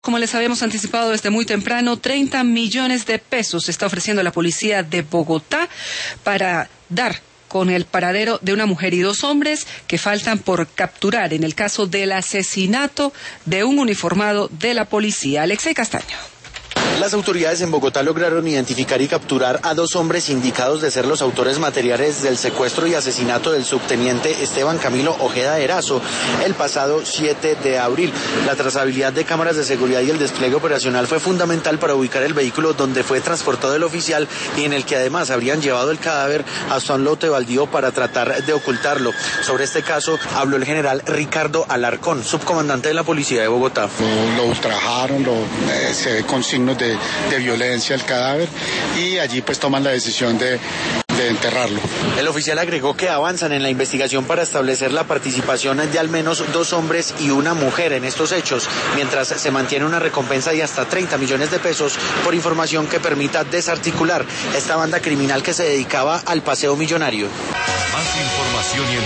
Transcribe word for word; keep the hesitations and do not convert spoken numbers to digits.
Como les habíamos anticipado desde muy temprano, treinta millones de pesos está ofreciendo la policía de Bogotá para dar con el paradero de una mujer y dos hombres que faltan por capturar en el caso del asesinato de un uniformado de la policía. Alexei Castaño. Las autoridades en Bogotá lograron identificar y capturar a dos hombres indicados de ser los autores materiales del secuestro y asesinato del subteniente Esteban Camilo Ojeda Erazo el pasado siete de abril. La trazabilidad de cámaras de seguridad y el despliegue operacional fue fundamental para ubicar el vehículo donde fue transportado el oficial y en el que además habrían llevado el cadáver hasta un lote baldío para tratar de ocultarlo. Sobre este caso habló el general Ricardo Alarcón, subcomandante de la policía de Bogotá. Lo, lo ultrajaron, lo, eh, se ve con signos de De, de violencia el cadáver y allí pues toman la decisión de, de enterrarlo. El oficial agregó que avanzan en la investigación para establecer la participación de al menos dos hombres y una mujer en estos hechos, mientras se mantiene una recompensa de hasta treinta millones de pesos por información que permita desarticular esta banda criminal que se dedicaba al paseo millonario. Más información y